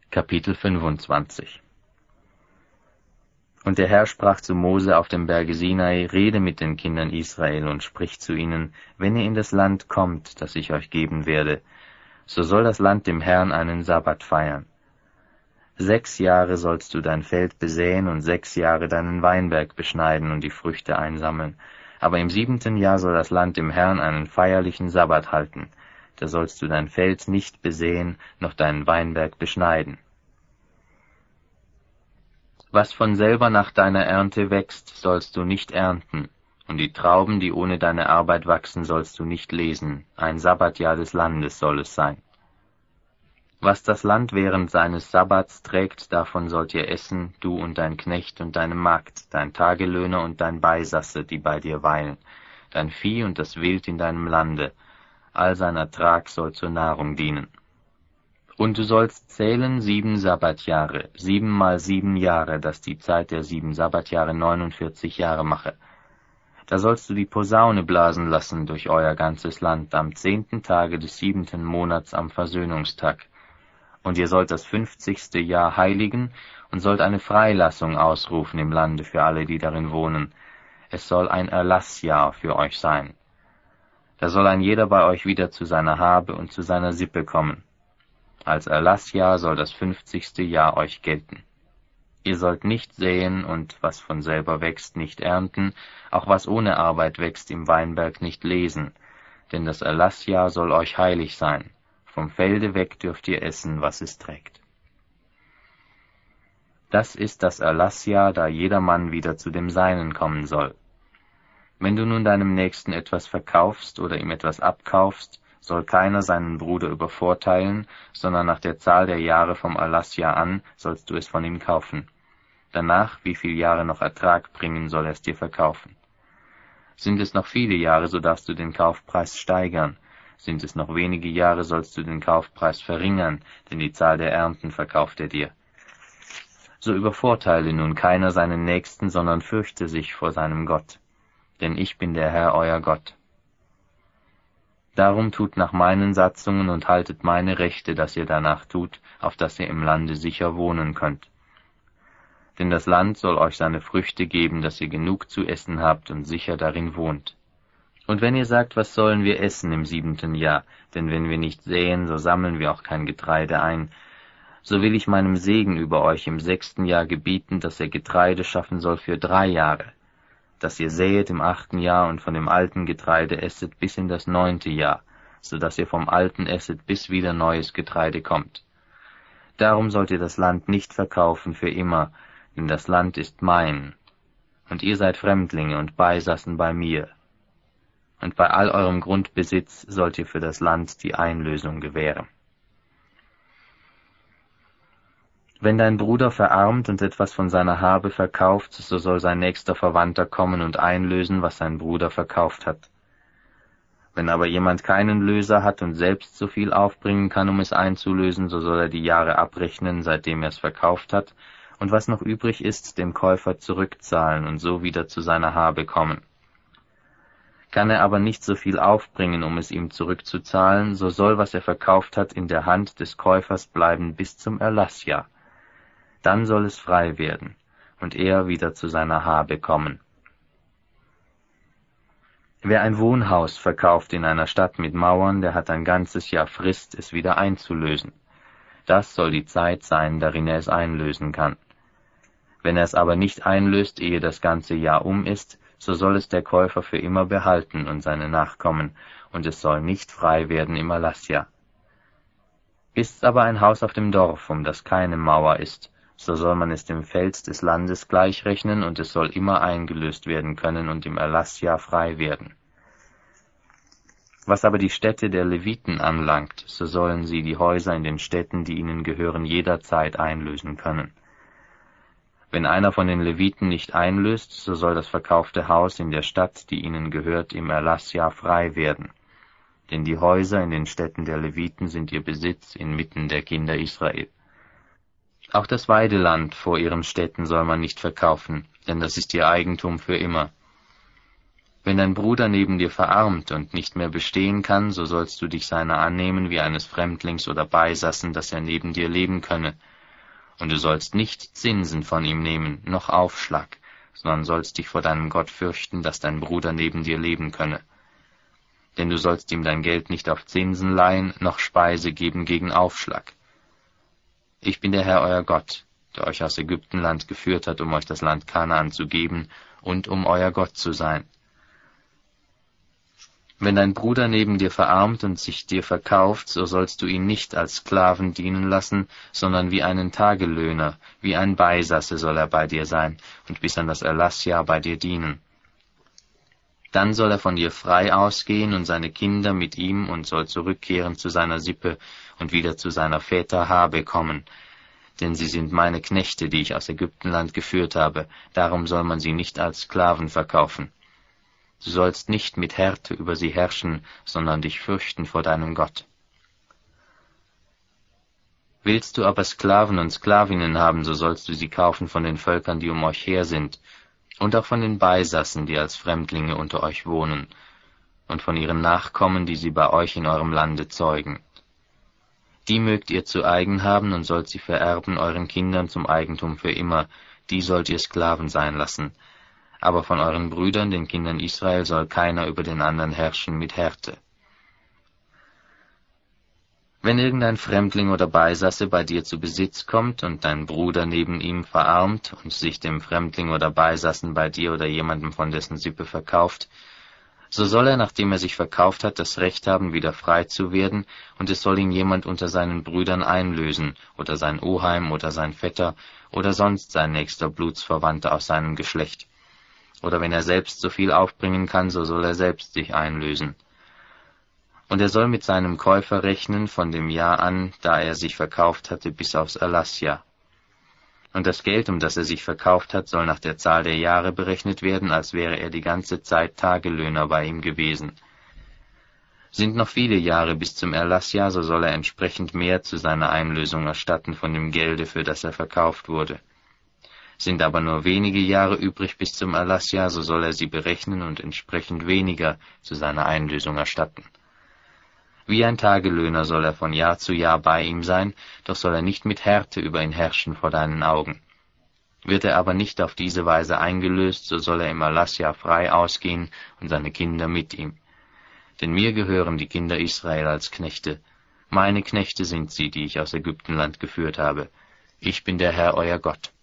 Kapitel 25. Und der Herr sprach zu Mose auf dem Berge Sinai: Rede mit den Kindern Israel und sprich zu ihnen: Wenn ihr in das Land kommt, das ich euch geben werde, so soll das Land dem Herrn einen Sabbat feiern. 6 Jahre sollst du dein Feld besäen und 6 Jahre deinen Weinberg beschneiden und die Früchte einsammeln. Aber im 7. Jahr soll das Land dem Herrn einen feierlichen Sabbat halten. Da sollst du dein Feld nicht besäen, noch deinen Weinberg beschneiden. Was von selber nach deiner Ernte wächst, sollst du nicht ernten, und die Trauben, die ohne deine Arbeit wachsen, sollst du nicht lesen. Ein Sabbatjahr des Landes soll es sein. Was das Land während seines Sabbats trägt, davon sollt ihr essen, du und dein Knecht und deine Magd, dein Tagelöhner und dein Beisasse, die bei dir weilen, dein Vieh und das Wild in deinem Lande. All sein Ertrag soll zur Nahrung dienen. Und du sollst zählen 7 Sabbatjahre, 7 mal 7 Jahre, dass die Zeit der 7 Sabbatjahre 49 Jahre mache. Da sollst du die Posaune blasen lassen durch euer ganzes Land am 10. Tage des 7. Monats am Versöhnungstag. Und ihr sollt das 50. Jahr heiligen und sollt eine Freilassung ausrufen im Lande für alle, die darin wohnen. Es soll ein Erlassjahr für euch sein. Da soll ein jeder bei euch wieder zu seiner Habe und zu seiner Sippe kommen. Als Erlassjahr soll das 50. Jahr euch gelten. Ihr sollt nicht säen und was von selber wächst, nicht ernten, auch was ohne Arbeit wächst im Weinberg nicht lesen, denn das Erlassjahr soll euch heilig sein. Vom Felde weg dürft ihr essen, was es trägt. Das ist das Erlassjahr, da jedermann wieder zu dem Seinen kommen soll. Wenn du nun deinem Nächsten etwas verkaufst oder ihm etwas abkaufst, soll keiner seinen Bruder übervorteilen, sondern nach der Zahl der Jahre vom Erlassjahr an sollst du es von ihm kaufen. Danach, wie viel Jahre noch Ertrag bringen, soll er es dir verkaufen. Sind es noch viele Jahre, so darfst du den Kaufpreis steigern. Sind es noch wenige Jahre, sollst du den Kaufpreis verringern, denn die Zahl der Ernten verkauft er dir. So übervorteile nun keiner seinen Nächsten, sondern fürchte sich vor seinem Gott. Denn ich bin der Herr, euer Gott. Darum tut nach meinen Satzungen und haltet meine Rechte, dass ihr danach tut, auf dass ihr im Lande sicher wohnen könnt. Denn das Land soll euch seine Früchte geben, dass ihr genug zu essen habt und sicher darin wohnt. Und wenn ihr sagt, was sollen wir essen im 7. Jahr, denn wenn wir nicht säen, so sammeln wir auch kein Getreide ein, so will ich meinem Segen über euch im 6. Jahr gebieten, dass er Getreide schaffen soll für 3 Jahre, dass ihr säet im 8. Jahr und von dem alten Getreide esset bis in das 9. Jahr, so dass ihr vom alten esset, bis wieder neues Getreide kommt. Darum sollt ihr das Land nicht verkaufen für immer, denn das Land ist mein, und ihr seid Fremdlinge und Beisassen bei mir. Und bei all eurem Grundbesitz sollt ihr für das Land die Einlösung gewähren. Wenn dein Bruder verarmt und etwas von seiner Habe verkauft, so soll sein nächster Verwandter kommen und einlösen, was sein Bruder verkauft hat. Wenn aber jemand keinen Löser hat und selbst so viel aufbringen kann, um es einzulösen, so soll er die Jahre abrechnen, seitdem er es verkauft hat, und was noch übrig ist, dem Käufer zurückzahlen und so wieder zu seiner Habe kommen. Kann er aber nicht so viel aufbringen, um es ihm zurückzuzahlen, so soll, was er verkauft hat, in der Hand des Käufers bleiben bis zum Erlassjahr. Dann soll es frei werden, und er wieder zu seiner Habe kommen. Wer ein Wohnhaus verkauft in einer Stadt mit Mauern, der hat ein ganzes Jahr Frist, es wieder einzulösen. Das soll die Zeit sein, darin er es einlösen kann. Wenn er es aber nicht einlöst, ehe das ganze Jahr um ist, so soll es der Käufer für immer behalten und seine Nachkommen, und es soll nicht frei werden im Erlassjahr. Ist's aber ein Haus auf dem Dorf, um das keine Mauer ist, so soll man es dem Feld des Landes gleichrechnen, und es soll immer eingelöst werden können und im Erlassjahr frei werden. Was aber die Städte der Leviten anlangt, so sollen sie die Häuser in den Städten, die ihnen gehören, jederzeit einlösen können. Wenn einer von den Leviten nicht einlöst, so soll das verkaufte Haus in der Stadt, die ihnen gehört, im Erlassjahr frei werden. Denn die Häuser in den Städten der Leviten sind ihr Besitz inmitten der Kinder Israel. Auch das Weideland vor ihren Städten soll man nicht verkaufen, denn das ist ihr Eigentum für immer. Wenn dein Bruder neben dir verarmt und nicht mehr bestehen kann, so sollst du dich seiner annehmen wie eines Fremdlings oder Beisassen, dass er neben dir leben könne, Und du sollst nicht Zinsen von ihm nehmen, noch Aufschlag, sondern sollst dich vor deinem Gott fürchten, dass dein Bruder neben dir leben könne. Denn du sollst ihm dein Geld nicht auf Zinsen leihen, noch Speise geben gegen Aufschlag. Ich bin der Herr euer Gott, der euch aus Ägyptenland geführt hat, um euch das Land Kanaan zu geben und um euer Gott zu sein. Wenn dein Bruder neben dir verarmt und sich dir verkauft, so sollst du ihn nicht als Sklaven dienen lassen, sondern wie einen Tagelöhner, wie ein Beisasse soll er bei dir sein und bis an das Erlassjahr bei dir dienen. Dann soll er von dir frei ausgehen und seine Kinder mit ihm und soll zurückkehren zu seiner Sippe und wieder zu seiner Väter Habe kommen. Denn sie sind meine Knechte, die ich aus Ägyptenland geführt habe, darum soll man sie nicht als Sklaven verkaufen. Du sollst nicht mit Härte über sie herrschen, sondern dich fürchten vor deinem Gott. Willst du aber Sklaven und Sklavinnen haben, so sollst du sie kaufen von den Völkern, die um euch her sind, und auch von den Beisassen, die als Fremdlinge unter euch wohnen, und von ihren Nachkommen, die sie bei euch in eurem Lande zeugen. Die mögt ihr zu eigen haben und sollt sie vererben euren Kindern zum Eigentum für immer, die sollt ihr Sklaven sein lassen. Aber von euren Brüdern, den Kindern Israel, soll keiner über den anderen herrschen mit Härte. Wenn irgendein Fremdling oder Beisasse bei dir zu Besitz kommt und dein Bruder neben ihm verarmt und sich dem Fremdling oder Beisassen bei dir oder jemandem von dessen Sippe verkauft, so soll er, nachdem er sich verkauft hat, das Recht haben, wieder frei zu werden, und es soll ihn jemand unter seinen Brüdern einlösen, oder sein Oheim oder sein Vetter, oder sonst sein nächster Blutsverwandter aus seinem Geschlecht. Oder wenn er selbst so viel aufbringen kann, so soll er selbst sich einlösen. Und er soll mit seinem Käufer rechnen von dem Jahr an, da er sich verkauft hatte, bis aufs Erlassjahr. Und das Geld, um das er sich verkauft hat, soll nach der Zahl der Jahre berechnet werden, als wäre er die ganze Zeit Tagelöhner bei ihm gewesen. Sind noch viele Jahre bis zum Erlassjahr, so soll er entsprechend mehr zu seiner Einlösung erstatten von dem Gelde, für das er verkauft wurde. Sind aber nur wenige Jahre übrig bis zum Erlassjahr, so soll er sie berechnen und entsprechend weniger zu seiner Einlösung erstatten. Wie ein Tagelöhner soll er von Jahr zu Jahr bei ihm sein, doch soll er nicht mit Härte über ihn herrschen vor deinen Augen. Wird er aber nicht auf diese Weise eingelöst, so soll er im Erlassjahr frei ausgehen und seine Kinder mit ihm. Denn mir gehören die Kinder Israel als Knechte. Meine Knechte sind sie, die ich aus Ägyptenland geführt habe. Ich bin der Herr euer Gott.